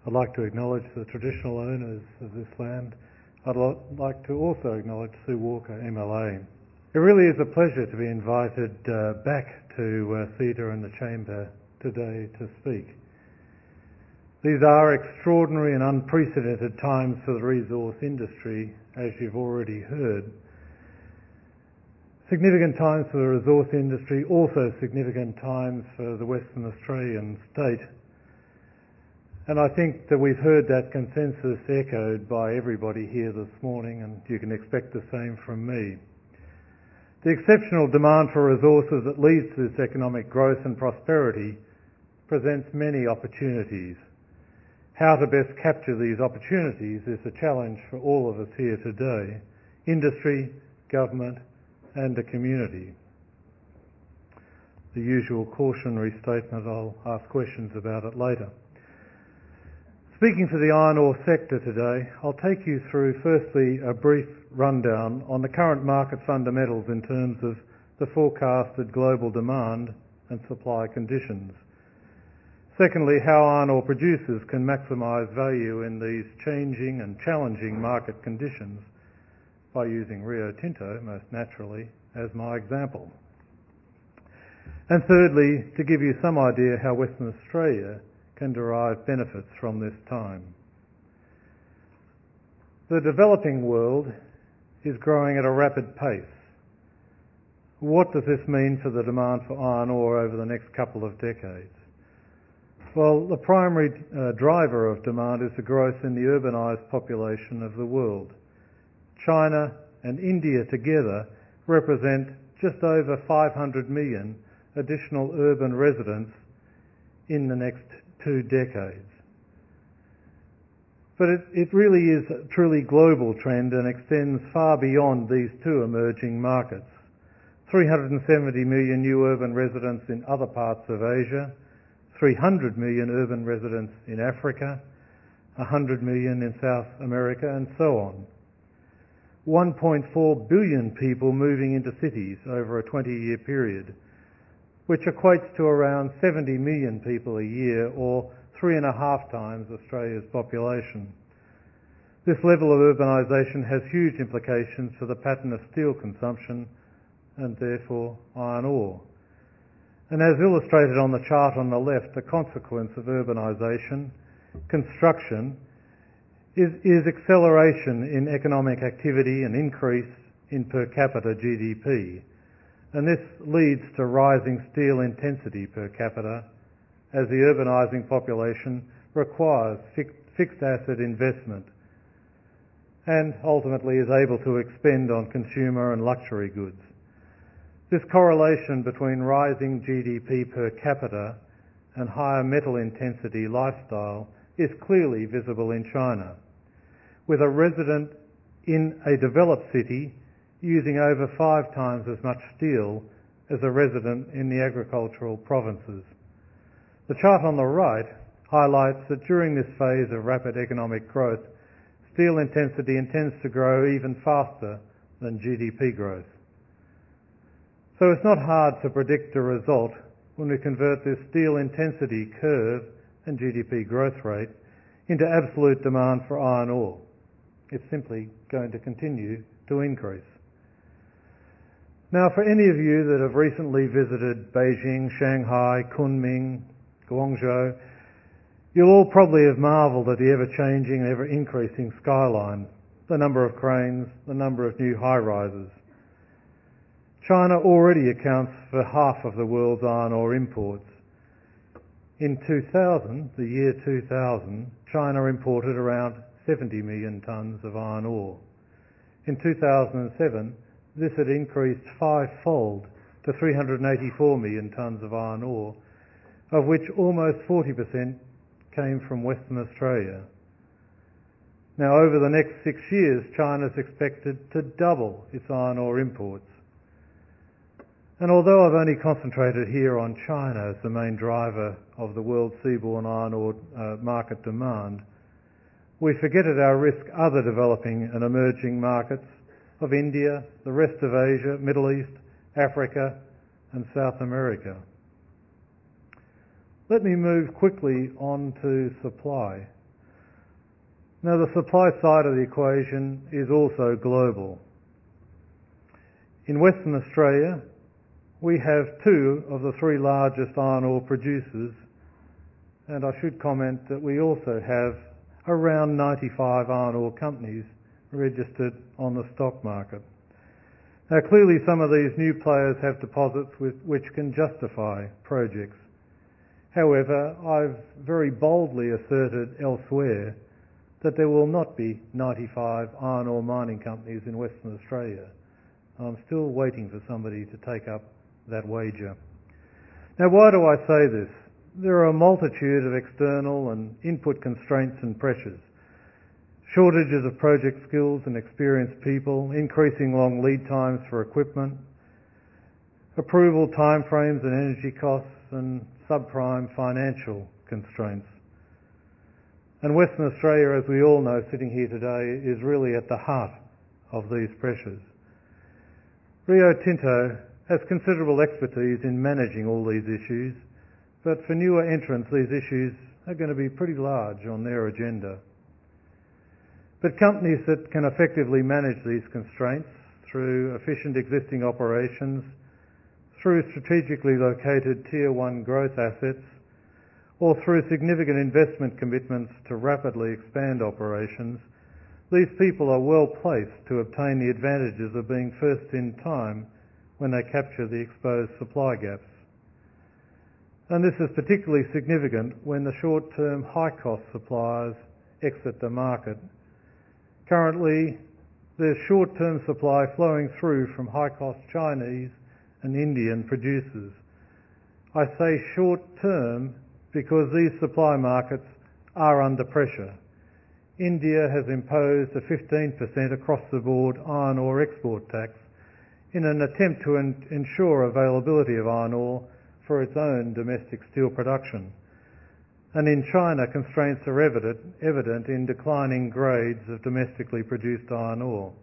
I'd like to acknowledge the traditional owners of this land. I'd like to also acknowledge Sue Walker, MLA. It really is a pleasure to be invited back to Theatre and the Chamber today to speak. These are extraordinary and unprecedented times for the resource industry, as you've already heard. Significant times for the resource industry, also significant times for the Western Australian state. And I think that we've heard that consensus echoed by everybody here this morning, and you can expect the same from me. The exceptional demand for resources that leads to this economic growth and prosperity presents many opportunities. How to best capture these opportunities is a challenge for all of us here today: industry, government, and the community. The usual cautionary statement, I'll ask questions about it later. Speaking for the iron ore sector today, I'll take you through firstly a brief rundown on the current market fundamentals in terms of the forecasted global demand and supply conditions. Secondly, how iron ore producers can maximise value in these changing and challenging market conditions by using Rio Tinto, most naturally, as my example. And thirdly, to give you some idea how Western Australia can derive benefits from this time. The developing world is growing at a rapid pace. What does this mean for the demand for iron ore over the next couple of decades? Well, the primary driver of demand is the growth in the urbanised population of the world. China and India together represent just over 500 million additional urban residents in the next 2 decades. But it really is a truly global trend and extends far beyond these 2 emerging markets. 370 million new urban residents in other parts of Asia, 300 million urban residents in Africa, 100 million in South America, and so on. 1.4 billion people moving into cities over a 20-year period, which equates to around 70 million people a year, or 3.5 times Australia's population. This level of urbanisation has huge implications for the pattern of steel consumption and therefore iron ore. And as illustrated on the chart on the left, the consequence of urbanisation, construction, is acceleration in economic activity and increase in per capita GDP. And this leads to rising steel intensity per capita as the urbanising population requires fixed asset investment and ultimately is able to expend on consumer and luxury goods. This correlation between rising GDP per capita and higher metal intensity lifestyle is clearly visible in China, with a resident in a developed city using over 5 times as much steel as a resident in the agricultural provinces. The chart on the right highlights that during this phase of rapid economic growth, steel intensity intends to grow even faster than GDP growth. So it's not hard to predict the result when we convert this steel intensity curve and GDP growth rate into absolute demand for iron ore. It's simply going to continue to increase. Now, for any of you that have recently visited Beijing, Shanghai, Kunming, Guangzhou, you'll all probably have marvelled at the ever-changing and ever-increasing skyline, the number of cranes, the number of new high-rises. China already accounts for half of the world's iron ore imports. In 2000, the year 2000, China imported around 70 million tonnes of iron ore. In 2007, this had increased 5-fold to 384 million tonnes of iron ore, of which almost 40% came from Western Australia. Now, over the next 6 years, China is expected to double its iron ore imports. And although I've only concentrated here on China as the main driver of the world seaborne iron ore market demand, we forget at our risk other developing and emerging markets of India, the rest of Asia, Middle East, Africa, and South America. Let me move quickly on to supply. Now, the supply side of the equation is also global. In Western Australia, we have two of the three largest iron ore producers, and I should comment that we also have around 95 iron ore companies registered on the stock market. Now, clearly some of these new players have deposits which can justify projects. However, I've very boldly asserted elsewhere that there will not be 95 iron ore mining companies in Western Australia. I'm still waiting for somebody to take up that wager. Now, why do I say this? There are a multitude of external and input constraints and pressures. Shortages of project skills and experienced people, increasing long lead times for equipment, approval timeframes and energy costs, and subprime financial constraints. And Western Australia, as we all know sitting here today, is really at the heart of these pressures. Rio Tinto has considerable expertise in managing all these issues, but for newer entrants these issues are going to be pretty large on their agenda. But companies that can effectively manage these constraints through efficient existing operations, through strategically located Tier 1 growth assets, or through significant investment commitments to rapidly expand operations, these people are well placed to obtain the advantages of being first in time when they capture the exposed supply gaps. And this is particularly significant when the short-term high-cost suppliers exit the market. Currently, there's short-term supply flowing through from high-cost Chinese and Indian producers. I say short-term because these supply markets are under pressure. India has imposed a 15% across-the-board iron ore export tax in an attempt to ensure availability of iron ore for its own domestic steel production. And in China, constraints are evident in declining grades of domestically produced iron ore.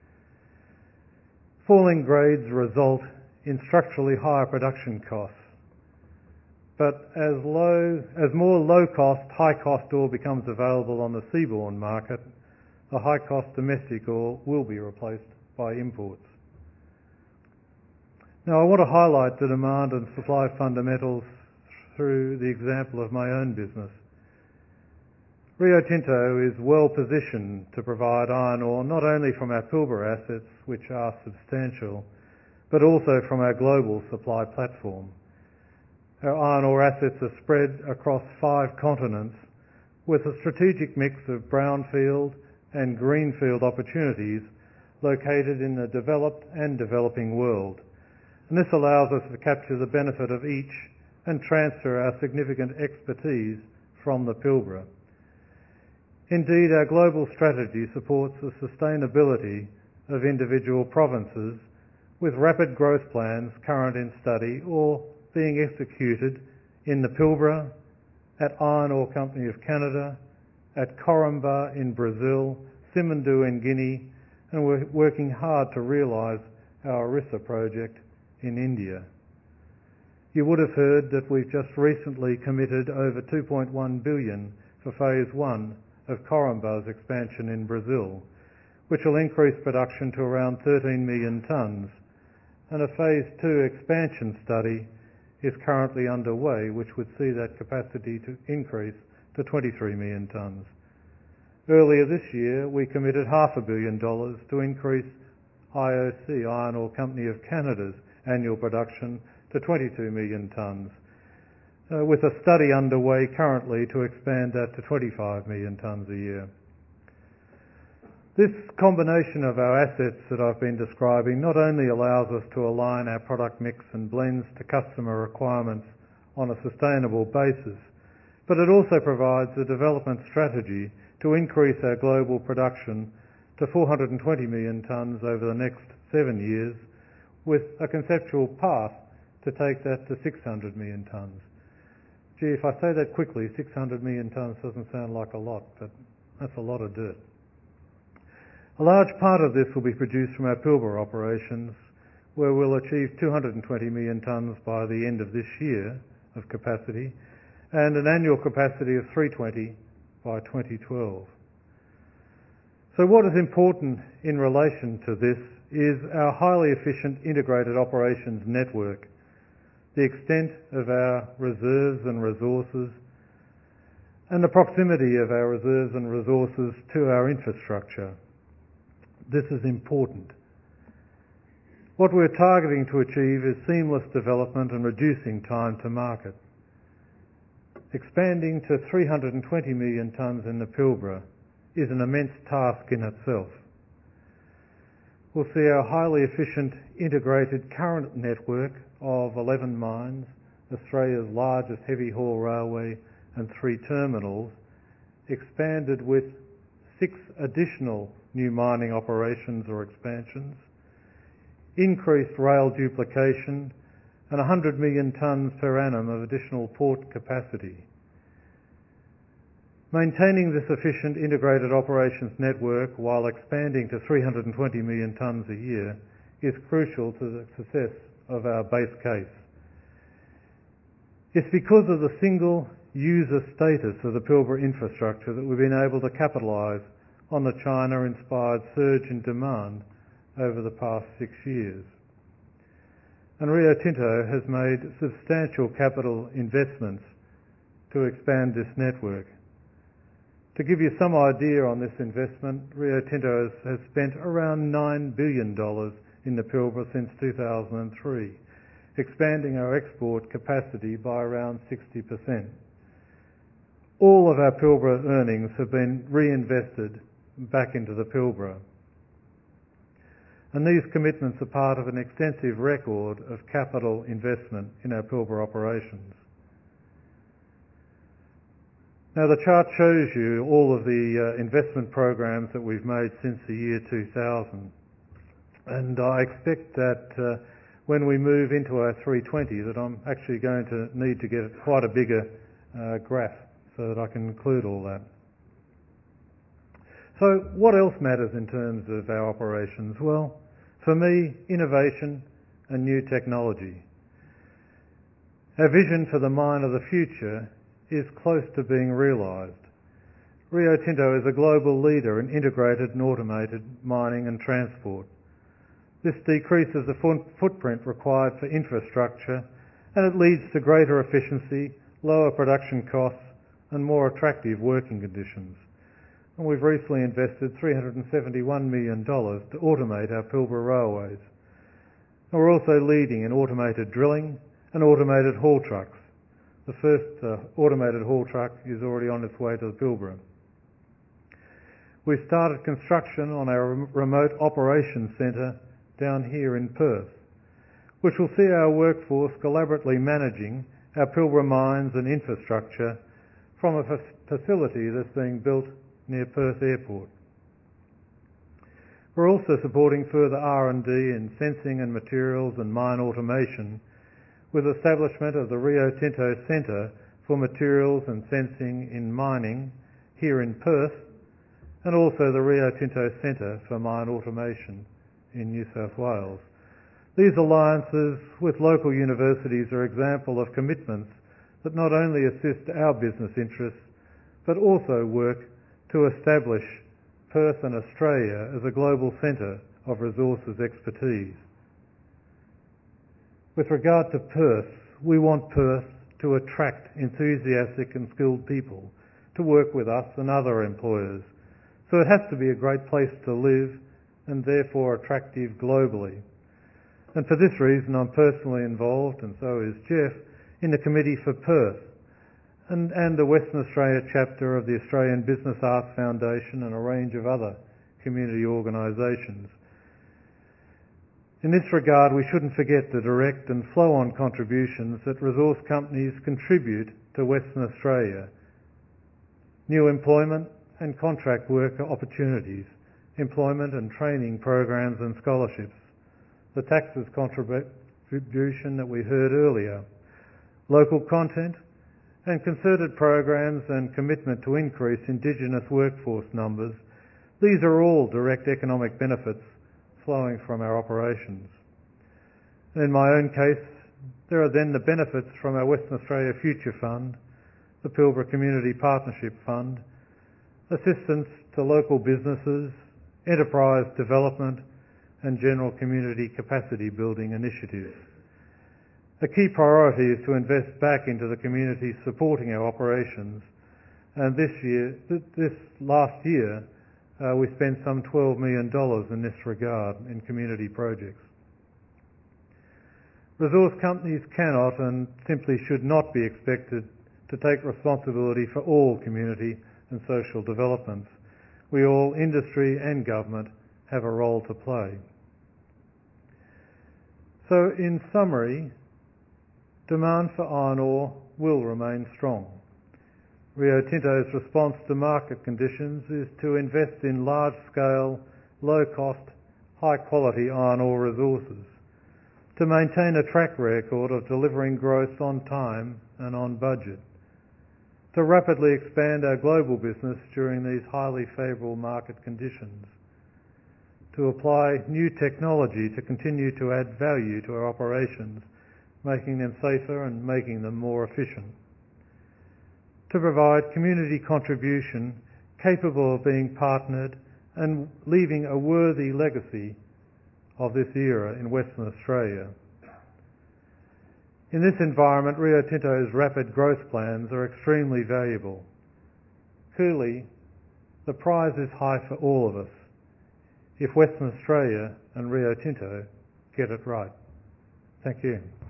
Falling grades result in structurally higher production costs. But as more low-cost, high-cost ore becomes available on the seaborne market, the high-cost domestic ore will be replaced by imports. Now, I want to highlight the demand and supply fundamentals through the example of my own business. Rio Tinto is well positioned to provide iron ore not only from our Pilbara assets, which are substantial, but also from our global supply platform. Our iron ore assets are spread across 5 continents with a strategic mix of brownfield and greenfield opportunities located in the developed and developing world. And this allows us to capture the benefit of each and transfer our significant expertise from the Pilbara. Indeed, our global strategy supports the sustainability of individual provinces with rapid growth plans current in study or being executed in the Pilbara, at Iron Ore Company of Canada, at Corumba in Brazil, Simandou in Guinea, and we're working hard to realise our Orissa project in India. You would have heard that we've just recently committed over $2.1 billion for Phase 1 of Corumba's expansion in Brazil, which will increase production to around 13 million tonnes, and a Phase 2 expansion study is currently underway, which would see that capacity to increase to 23 million tonnes. Earlier this year, we committed $500 million to increase IOC, Iron Ore Company of Canada's annual production to 22 million tonnes, with a study underway currently to expand that to 25 million tonnes a year. This combination of our assets that I've been describing not only allows us to align our product mix and blends to customer requirements on a sustainable basis, but it also provides a development strategy to increase our global production to 420 million tonnes over the next 7 years, with a conceptual path to take that to 600 million tonnes. Gee, if I say that quickly, 600 million tonnes doesn't sound like a lot, but that's a lot of dirt. A large part of this will be produced from our Pilbara operations, where we'll achieve 220 million tonnes by the end of this year of capacity, and an annual capacity of 320 by 2012. So what is important in relation to this is our highly efficient integrated operations network, the extent of our reserves and resources, and the proximity of our reserves and resources to our infrastructure. This is important. What we're targeting to achieve is seamless development and reducing time to market. Expanding to 320 million tonnes in the Pilbara is an immense task in itself. We'll see our highly efficient integrated current network of 11 mines, Australia's largest heavy haul railway and 3 terminals, expanded with 6 additional new mining operations or expansions, increased rail duplication, and 100 million tonnes per annum of additional port capacity. Maintaining this efficient integrated operations network while expanding to 320 million tonnes a year is crucial to the success of our base case. It's because of the single user status of the Pilbara infrastructure that we've been able to capitalise on the China-inspired surge in demand over the past 6 years. And Rio Tinto has made substantial capital investments to expand this network. To give you some idea on this investment, Rio Tinto has spent around $9 billion in the Pilbara since 2003, expanding our export capacity by around 60%. All of our Pilbara earnings have been reinvested back into the Pilbara. And these commitments are part of an extensive record of capital investment in our Pilbara operations. Now the chart shows you all of the investment programs that we've made since the year 2000. And I expect that when we move into our 320 that I'm actually going to need to get quite a bigger graph so that I can include all that. So what else matters in terms of our operations? Well, for me, innovation and new technology. Our vision for the mine of the future is close to being realised. Rio Tinto is a global leader in integrated and automated mining and transport. This decreases the footprint required for infrastructure, and it leads to greater efficiency, lower production costs, and more attractive working conditions. And we've recently invested $371 million to automate our Pilbara railways. And we're also leading in automated drilling and automated haul trucks. The first automated haul truck is already on its way to the Pilbara. We've started construction on our remote operations centre down here in Perth, which will see our workforce collaboratively managing our Pilbara mines and infrastructure from a facility that's being built near Perth Airport. We're also supporting further R&D in sensing and materials and mine automation with establishment of the Rio Tinto Centre for Materials and Sensing in Mining here in Perth, and also the Rio Tinto Centre for Mine Automation in New South Wales. These alliances with local universities are an example of commitments that not only assist our business interests, but also work to establish Perth and Australia as a global centre of resources expertise. With regard to Perth, we want Perth to attract enthusiastic and skilled people to work with us and other employers. So it has to be a great place to live and therefore attractive globally. And for this reason I'm personally involved, and so is Jeff, in the Committee for Perth and the Western Australia chapter of the Australian Business Arts Foundation and a range of other community organisations. In this regard, we shouldn't forget the direct and flow-on contributions that resource companies contribute to Western Australia. New employment and contract worker opportunities, employment and training programs and scholarships, the taxes contribution that we heard earlier, local content and concerted programs and commitment to increase Indigenous workforce numbers. These are all direct economic benefits flowing from our operations. And in my own case, there are then the benefits from our Western Australia Future Fund, the Pilbara Community Partnership Fund, assistance to local businesses, enterprise development, and general community capacity building initiatives. A key priority is to invest back into the communities supporting our operations, and this last year, we spent some $12 million in this regard in community projects. Resource companies cannot and simply should not be expected to take responsibility for all community and social developments. We all, industry and government, have a role to play. So in summary, demand for iron ore will remain strong. Rio Tinto's response to market conditions is to invest in large-scale, low-cost, high-quality iron ore resources, to maintain a track record of delivering growth on time and on budget, to rapidly expand our global business during these highly favourable market conditions, to apply new technology to continue to add value to our operations, making them safer and making them more efficient, to provide community contribution capable of being partnered and leaving a worthy legacy of this era in Western Australia. In this environment, Rio Tinto's rapid growth plans are extremely valuable. Clearly, the prize is high for all of us if Western Australia and Rio Tinto get it right. Thank you.